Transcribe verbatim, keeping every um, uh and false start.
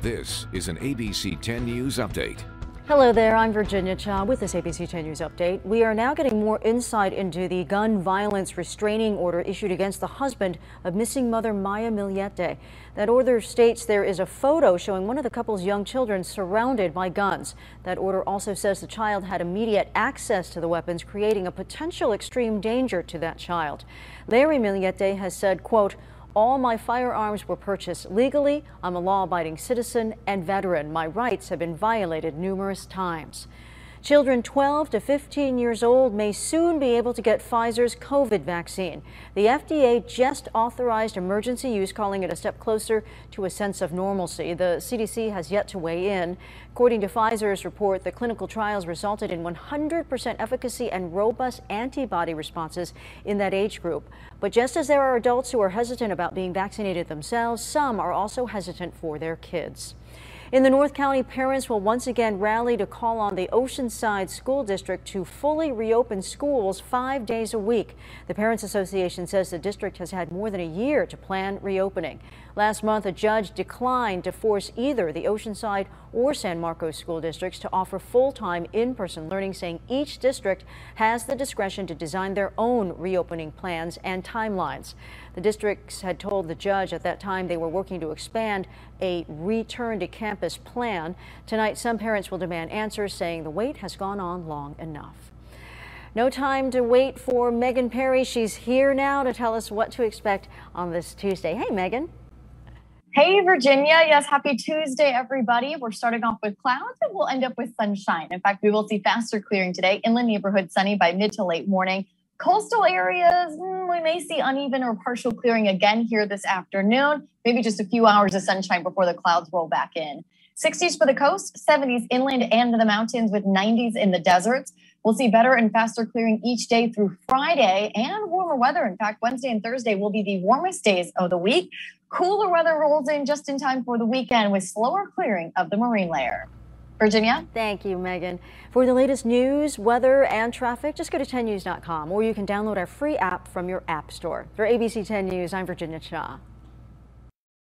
This is an A B C ten News Update. Hello there, I'm Virginia Cha with this A B C ten News Update. We are now getting more insight into the gun violence restraining order issued against the husband of missing mother Maya Millete. That order states there is a photo showing one of the couple's young children surrounded by guns. That order also says the child had immediate access to the weapons, creating a potential extreme danger to that child. Larry Millete has said, quote, "All my firearms were purchased legally. I'm a law-abiding citizen and veteran. My rights have been violated numerous times." Children twelve to fifteen years old may soon be able to get Pfizer's COVID vaccine. The F D A just authorized emergency use, calling it a step closer to a sense of normalcy. The C D C has yet to weigh in. According to Pfizer's report, the clinical trials resulted in one hundred percent efficacy and robust antibody responses in that age group. But just as there are adults who are hesitant about being vaccinated themselves, some are also hesitant for their kids. In the North County, parents will once again rally to call on the Oceanside School District to fully reopen schools five days a week. The Parents Association says the district has had more than a year to plan reopening. Last month, a judge declined to force either the Oceanside or San Marcos school districts to offer full-time in-person learning, saying each district has the discretion to design their own reopening plans and timelines. The districts had told the judge at that time they were working to expand a return to campus plan. Tonight, some parents will demand answers, saying the wait has gone on long enough. No time to wait for Megan Perry. She's here now to tell us what to expect on this Tuesday. Hey, Megan. Hey, Virginia. Yes, happy Tuesday, everybody. We're starting off with clouds and we'll end up with sunshine. In fact, we will see faster clearing today. Inland neighborhood sunny by mid to late morning. Coastal areas, we may see uneven or partial clearing again here this afternoon. Maybe just a few hours of sunshine before the clouds roll back in. sixties for the coast, seventies inland and in the mountains, with nineties in the deserts. We'll see better and faster clearing each day through Friday, and warmer weather. In fact, Wednesday and Thursday will be the warmest days of the week. Cooler weather rolls in just in time for the weekend with slower clearing of the marine layer. Virginia? Thank you, Megan. For the latest news, weather, and traffic, just go to ten news dot com, or you can download our free app from your app store. For A B C ten News, I'm Virginia Cha.